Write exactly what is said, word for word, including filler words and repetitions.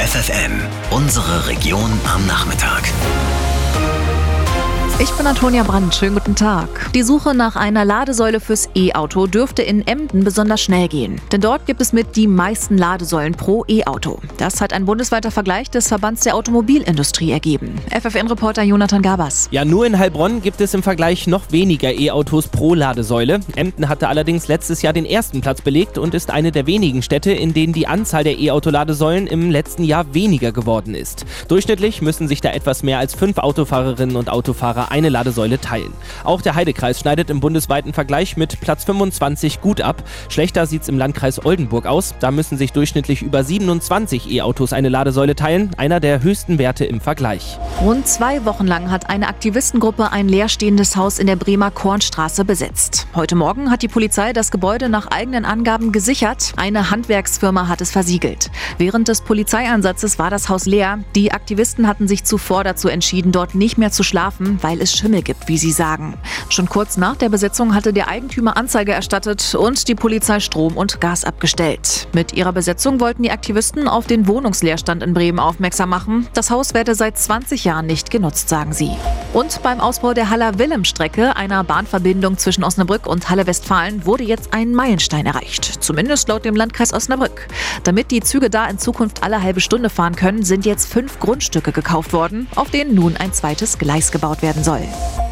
F F M, unsere Region am Nachmittag. Ich bin Antonia Brandt, schönen guten Tag. Die Suche nach einer Ladesäule fürs E-Auto dürfte in Emden besonders schnell gehen. Denn dort gibt es mit die meisten Ladesäulen pro E-Auto. Das hat ein bundesweiter Vergleich des Verbands der Automobilindustrie ergeben. F F N-Reporter Jonathan Gabas. Ja, nur in Heilbronn gibt es im Vergleich noch weniger E-Autos pro Ladesäule. Emden hatte allerdings letztes Jahr den ersten Platz belegt und ist eine der wenigen Städte, in denen die Anzahl der E-Auto-Ladesäulen im letzten Jahr weniger geworden ist. Durchschnittlich müssen sich da etwas mehr als fünf Autofahrerinnen und Autofahrer eine Ladesäule teilen. Auch der Heidekreis schneidet im bundesweiten Vergleich mit Platz fünfundzwanzig gut ab. Schlechter sieht es im Landkreis Oldenburg aus. Da müssen sich durchschnittlich über siebenundzwanzig E-Autos eine Ladesäule teilen, einer der höchsten Werte im Vergleich. Rund zwei Wochen lang hat eine Aktivistengruppe ein leerstehendes Haus in der Bremer Kornstraße besetzt. Heute Morgen hat die Polizei das Gebäude nach eigenen Angaben gesichert. Eine Handwerksfirma hat es versiegelt. Während des Polizeieinsatzes war das Haus leer. Die Aktivisten hatten sich zuvor dazu entschieden, dort nicht mehr zu schlafen, weil es Schimmel gibt, wie sie sagen. Schon kurz nach der Besetzung hatte der Eigentümer Anzeige erstattet und die Polizei Strom und Gas abgestellt. Mit ihrer Besetzung wollten die Aktivisten auf den Wohnungsleerstand in Bremen aufmerksam machen. Das Haus werde seit zwanzig Jahren nicht genutzt, sagen sie. Und beim Ausbau der Haller-Willem-Strecke, einer Bahnverbindung zwischen Osnabrück und Halle-Westfalen, wurde jetzt ein Meilenstein erreicht. Zumindest laut dem Landkreis Osnabrück. Damit die Züge da in Zukunft alle halbe Stunde fahren können, sind jetzt fünf Grundstücke gekauft worden, auf denen nun ein zweites Gleis gebaut werden soll.